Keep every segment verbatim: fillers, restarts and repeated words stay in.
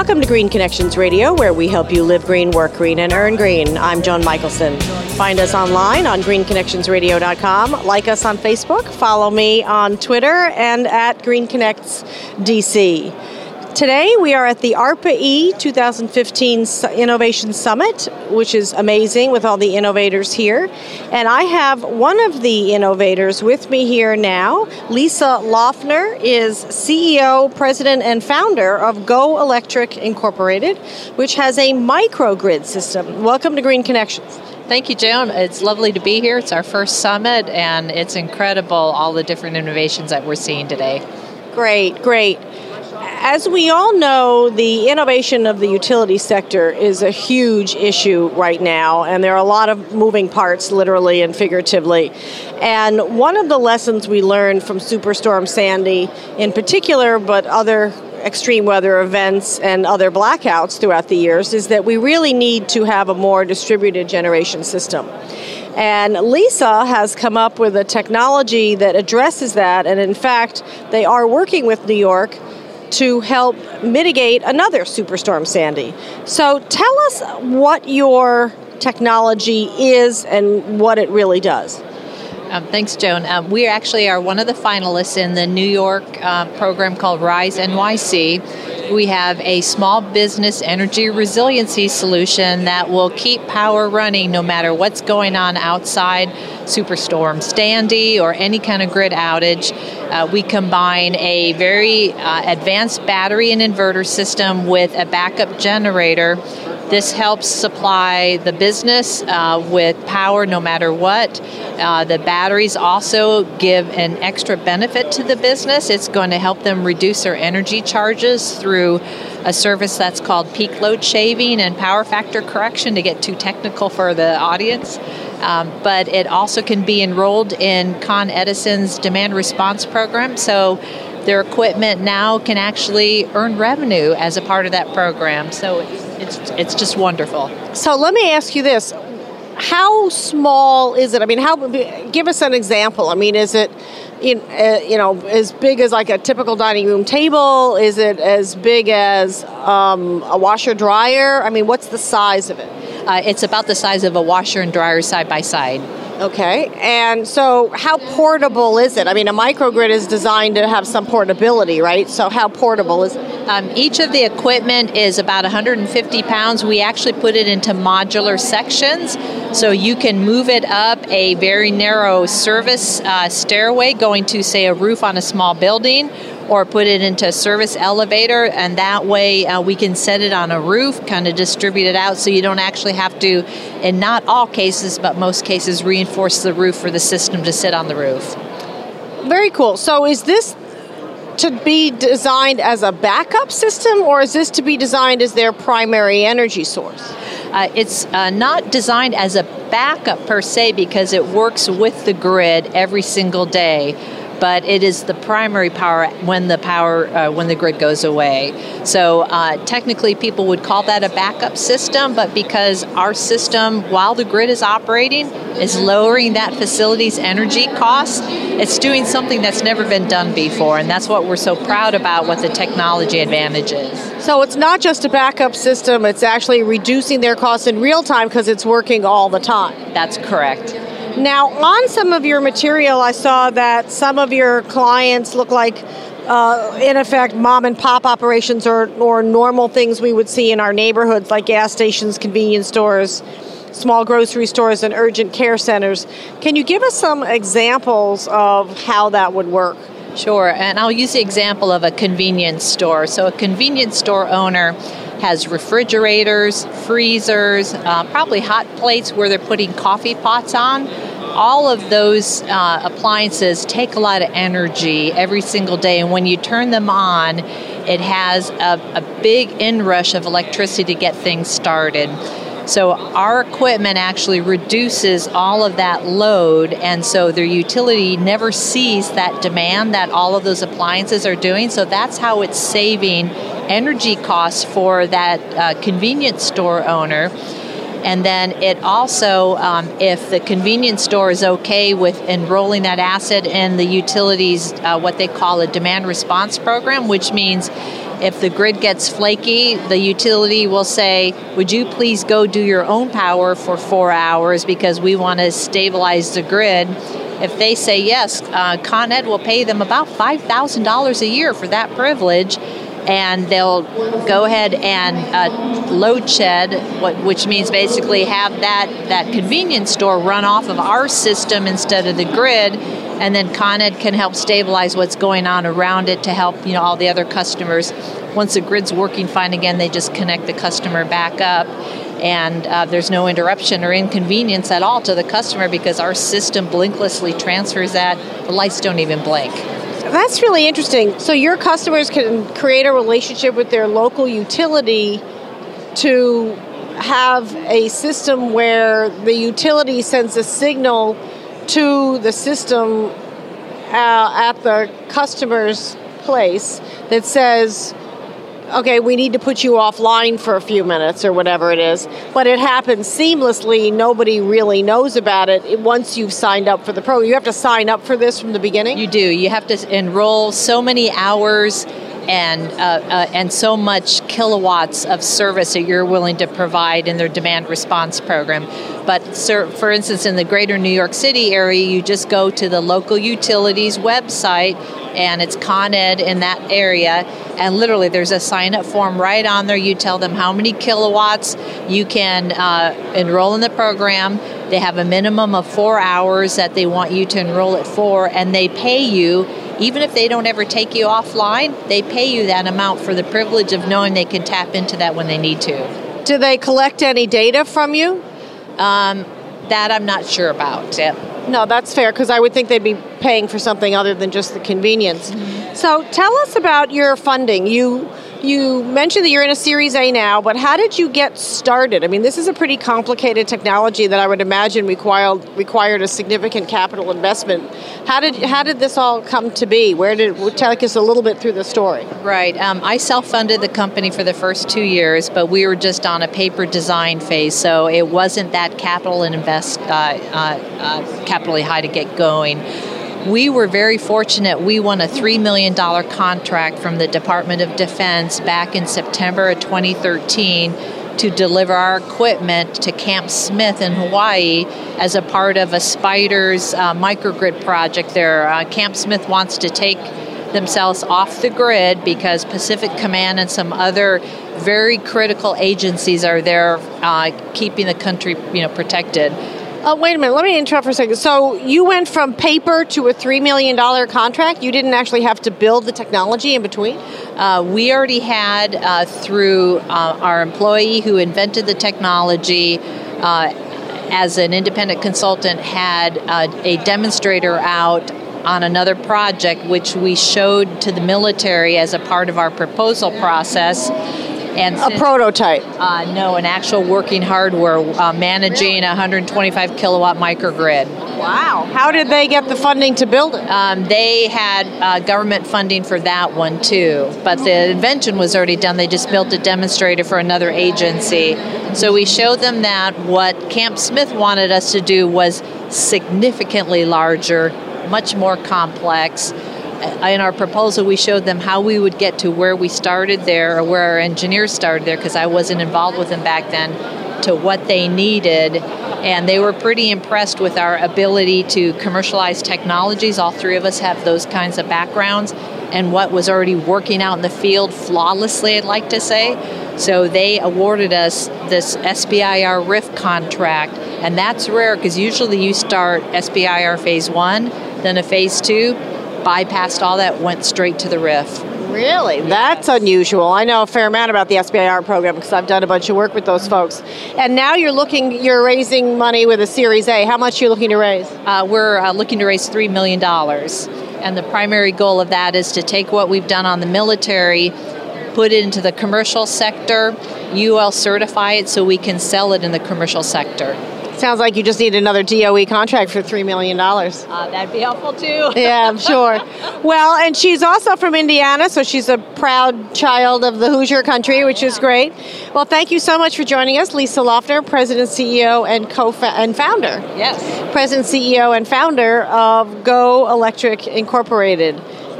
Welcome to Green Connections Radio, where we help you live green, work green, and earn green. I'm Joan Michelson. Find us online on green connections radio dot com. Like us on Facebook. Follow me on Twitter and at Green Connects D C. Today we are at the ARPA-E twenty fifteen Innovation Summit, which is amazing with all the innovators here. And I have one of the innovators with me here now. Lisa Loeffner is C E O, President, and founder of Go Electric Incorporated, which has a microgrid system. Welcome to Green Connections. Thank you, Joan. It's lovely to be here. It's our first summit, and it's incredible all the different innovations that we're seeing today. Great, great. As we all know, the innovation of the utility sector is a huge issue right now, and there are a lot of moving parts, literally and figuratively. And one of the lessons we learned from Superstorm Sandy in particular, but other extreme weather events and other blackouts throughout the years, is that we really need to have a more distributed generation system. And Lisa has come up with a technology that addresses that, and in fact, they are working with New York to help mitigate another Superstorm Sandy. So tell us what your technology is and what it really does. Um, thanks, Joan. Um, we actually are one of the finalists in the New York uh, program called RISE N Y C. We have a small business energy resiliency solution that will keep power running no matter what's going on outside Superstorm Sandy or any kind of grid outage. Uh, we combine a very uh, advanced battery and inverter system with a backup generator. This helps supply the business uh, with power no matter what. Uh, the batteries also give an extra benefit to the business. It's going to help them reduce their energy charges through a service that's called peak load shaving and power factor correction, to get too technical for the audience. Um, but it also can be enrolled in Con Edison's demand response program. So their equipment now can actually earn revenue as a part of that program. So it's it's, it's just wonderful. So let me ask you this. How small is it? I mean, how? Give us an example. I mean, is it, you uh, you know, as big as like a typical dining room table? Is it as big as um, a washer dryer? I mean, what's the size of it? Uh, it's about the size of a washer and dryer side by side. Okay, and so how portable is it? I mean, a microgrid is designed to have some portability, right? So how portable is it? Um, each of the equipment is about one hundred fifty pounds. We actually put it into modular sections, so you can move it up a very narrow service uh, stairway going to, say, a roof on a small building, or put it into a service elevator, and that way uh, we can set it on a roof, kind of distribute it out, so you don't actually have to, in not all cases, but most cases, reinforce the roof for the system to sit on the roof. Very cool. So is this to be designed as a backup system, or is this to be designed as their primary energy source? Uh, it's uh, not designed as a backup per se, because it works with the grid every single day, but it is the primary power when the power uh, when the grid goes away. So uh, technically people would call that a backup system, but because our system, while the grid is operating, is lowering that facility's energy costs, it's doing something that's never been done before, and that's what we're so proud about, what the technology advantage is. So it's not just a backup system, it's actually reducing their costs in real time because it's working all the time. That's correct. Now, on some of your material, I saw that some of your clients look like, uh, in effect, mom and pop operations or, or normal things we would see in our neighborhoods, like gas stations, convenience stores, small grocery stores, and urgent care centers. Can you give us some examples of how that would work? Sure, and I'll use the example of a convenience store. So a convenience store owner has refrigerators, freezers, uh, probably hot plates where they're putting coffee pots on. All of those uh, appliances take a lot of energy every single day, and when you turn them on, it has a, a big inrush of electricity to get things started. So our equipment actually reduces all of that load, and so their utility never sees that demand that all of those appliances are doing. So that's how it's saving energy costs for that uh, convenience store owner. And then it also, um, if the convenience store is okay with enrolling that asset in the utilities, uh, what they call a demand response program, which means If the grid gets flaky, the utility will say, would you please go do your own power for four hours because we want to stabilize the grid? If they say yes, uh, Con Ed will pay them about five thousand dollars a year for that privilege, and they'll go ahead and uh, load shed, what, which means basically have that, that convenience store run off of our system instead of the grid, and then Con Ed can help stabilize what's going on around it to help, you know, all the other customers. Once the grid's working fine again, they just connect the customer back up, and uh, there's no interruption or inconvenience at all to the customer because our system blinklessly transfers that. The lights don't even blink. That's really interesting. So your customers can create a relationship with their local utility to have a system where the utility sends a signal to the system uh, at the customer's place that says, okay, we need to put you offline for a few minutes or whatever it is, but it happens seamlessly. Nobody really knows about it once you've signed up for the program. You have to sign up for this from the beginning? You do. You have to enroll so many hours and uh, uh, and so much kilowatts of service that you're willing to provide in their demand response program. But sir, for instance, in the greater New York City area, you just go to the local utilities website, and it's Con Ed in that area, and literally there's a sign-up form right on there. You tell them how many kilowatts you can uh, enroll in the program. They have a minimum of four hours that they want you to enroll it for, and they pay you. Even if they don't ever take you offline, they pay you that amount for the privilege of knowing they can tap into that when they need to. Do they collect any data from you? Um, that I'm not sure about. Yeah. No, that's fair, because I would think they'd be paying for something other than just the convenience. Mm-hmm. So tell us about your funding. You you mentioned that you're in a Series A now, but how did you get started? I mean, this is a pretty complicated technology that I would imagine required required a significant capital investment. How did how did this all come to be? Where did tell us a little bit through the story? Right. Um, I self-funded the company for the first two years, but we were just on a paper design phase, so it wasn't that capital and invest uh, uh, uh, capitally high to get going. We were very fortunate. We won a three million dollars contract from the Department of Defense back in September of twenty thirteen to deliver our equipment to Camp Smith in Hawaii as a part of a Spiders uh, microgrid project there. Uh, Camp Smith wants to take themselves off the grid because Pacific Command and some other very critical agencies are there uh, keeping the country, you know, protected. Oh, wait a minute. Let me interrupt for a second. So you went from paper to a three million dollars contract? You didn't actually have to build the technology in between? Uh, we already had, uh, through uh, our employee who invented the technology, uh, as an independent consultant, had uh, a demonstrator out on another project, which we showed to the military as a part of our proposal process. And a since, prototype? Uh, no, an actual working hardware uh, managing a one hundred twenty-five kilowatt microgrid. Wow. How did they get the funding to build it? Um, they had uh, government funding for that one too, but the invention was already done. They just built a demonstrator for another agency. So we showed them that. What Camp Smith wanted us to do was significantly larger, much more complex. In our proposal, we showed them how we would get to where we started there, or where our engineers started there, because I wasn't involved with them back then, to what they needed. And they were pretty impressed with our ability to commercialize technologies. All three of us have those kinds of backgrounds, and what was already working out in the field flawlessly, I'd like to say. So they awarded us this S B I R R I F contract, and that's rare because usually you start S B I R phase one, then a phase two, bypassed all that, went straight to the R I F. Really? Yes. That's unusual. I know a fair amount about the S B I R program because I've done a bunch of work with those folks. And now you're looking, you're raising money with a Series A. How much are you looking to raise? Uh, we're uh, looking to raise three million dollars. And the primary goal of that is to take what we've done on the military, put it into the commercial sector, U L certify it so we can sell it in the commercial sector. Sounds like you just need another D O E contract for three million dollars. Uh, that'd be helpful too. Yeah, I'm sure. Well, and she's also from Indiana, so she's a proud child of the Hoosier country, which is great. Well, thank you so much for joining us, Lisa Loeffner, President, C E O, and co and founder. Yes. President, C E O, and founder of Go Electric Incorporated.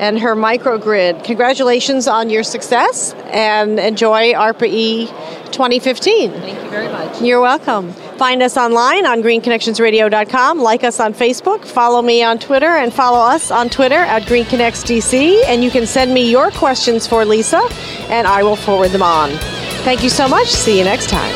and her microgrid. Congratulations on your success, and enjoy ARPA-E twenty fifteen. Thank you very much. You're welcome. Find us online on green connections radio dot com. Like us on Facebook. Follow me on Twitter, and follow us on Twitter at Green Connects D C. And you can send me your questions for Lisa, and I will forward them on. Thank you so much. See you next time.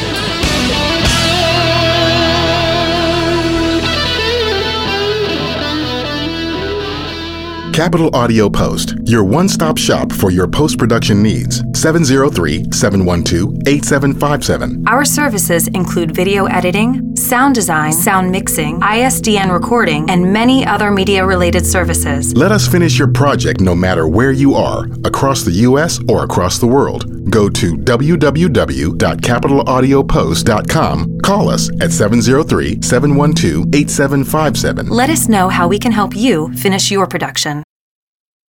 Capital Audio Post, your one-stop shop for your post-production needs. seven oh three, seven one two, eight seven five seven. Our services include video editing, sound design, sound mixing, I S D N recording, and many other media-related services. Let us finish your project no matter where you are, across the U S or across the world. Go to w w w dot capital audio post dot com. Call us at seven oh three, seven one two, eight seven five seven. Let us know how we can help you finish your production.